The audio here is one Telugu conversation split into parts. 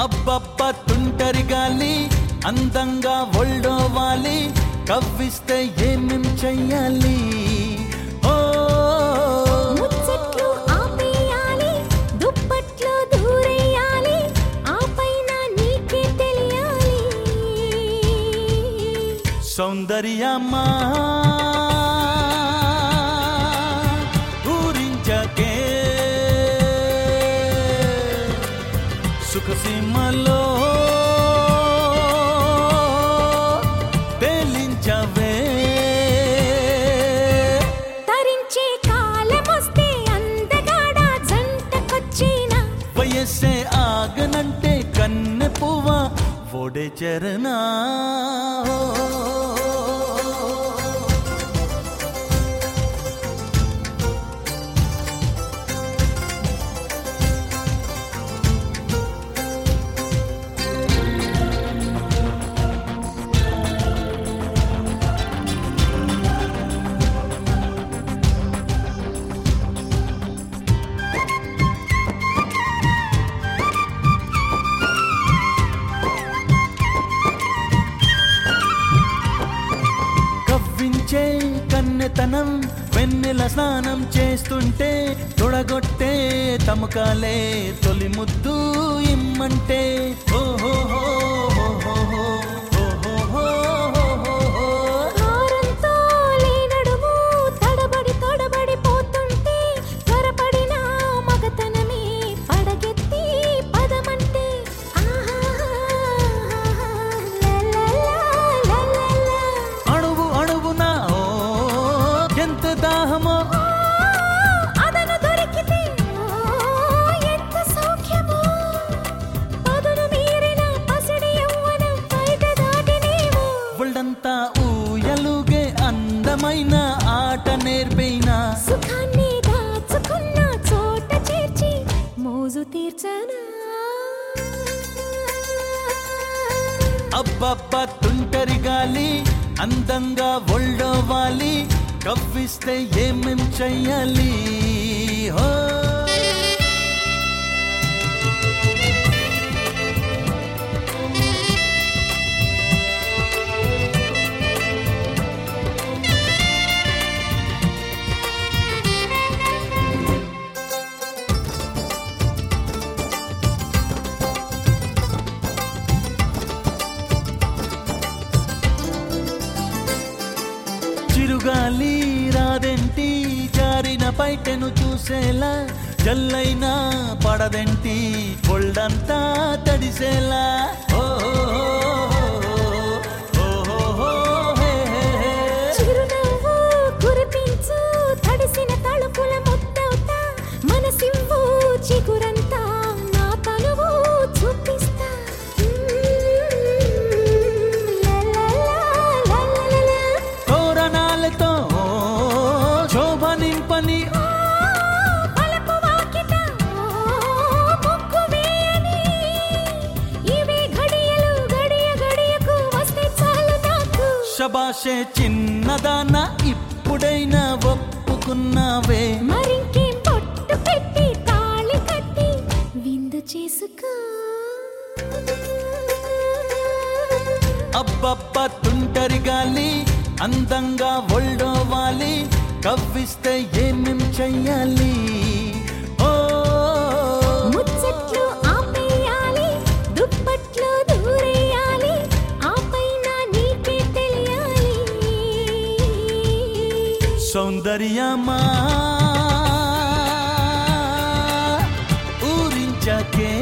అబ్బబ్బ తుంటరి గాలి అందంగా ఒళ్ళోవాలి కవ్విస్తే ఏమేం చెయ్యాలి ఓ ముచ్చట్లు ఆపేయాలి దుప్పట్లో దూరేయాలి ఆ పైన నీకే తెలియాలి సౌందర్యమా ఊరించకే సుఖసీమలో తేలించవే తరించే కాలమొస్తే అందగాడ జంటకొచ్చిన వయస్సే ఆగనంటే కన్నె పువ్వ ఓడే చరణా కవ్వించే కన్నెతనం వెన్నెల స్నానం చేస్తుంటే తొడగొట్టే తమకాలే తొలి ముద్దు ఇమ్మంటే హారంతో లేనడుము తడబడి తడబడి పోతుంటే త్వరపడిన మగతనమే పడగెత్తి పదమంటే అణువు అణువునా ఓ ఎంత దాహమో అదను దొరికితే ఎంత సౌఖ్యమో పదును మీరిన పసిడి యవ్వనం బయట దాటినేమో ఒళ్ళంతా ఊయలుగే అందమైన ఆట నేర్పైనా సుఖాన్ని దాచుకున్న చోట చేర్చి మోజు తీర్చనా అబ్బబ్బ తుంటరి గాలి అందంగా ఒళ్ళోవాలి కవ్విస్తే ఏమేం చెయ్యాలి హో చిరుగాలి రాదెంటి జారిన పైటెను చూసేలా జల్లైనా పడదెంటి ఒళ్ళంతా తడిసేలా ఓ చిరునవ్వు కురిపించు తడిసిన తలుపుల ముద్దవుతా మనసివ్వు చిగురంతా నా తనువు చూపిస్తా తోరణాలతో శోభ నింపని పలపు వాకిట ముగ్గు వేయని ఇవే ఘడియలు గడియ గడియకు వస్తే చాలు నాకు శబాషే చిన్నదాన ఇప్పుడైనా ఒప్పుకున్నావే మరింకేం పొట్టు పెట్టి తాళి కట్టి విందు చేసుకో అబ్బబ్బ తుంటరి గాలి అందంగా ఒళ్ళోవాలి కవ్విస్తే ఏమేం చెయ్యాలి ఓ ముచ్చట్లు ఆపేయాలి దుప్పట్లో దూరేయాలి ఆ పైన నీకే తెలియాలి సౌందర్యమా ఊరించకే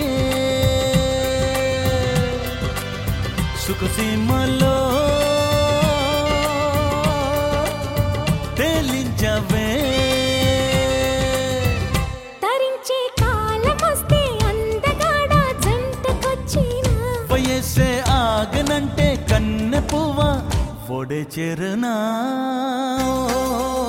సుఖసీమలో తేలించవే తరించే కాలమొస్తే అందగాడ జంటకొచ్చిన వయస్సే ఆగనంటే కన్నె పువ్వ ఒడే చెరునా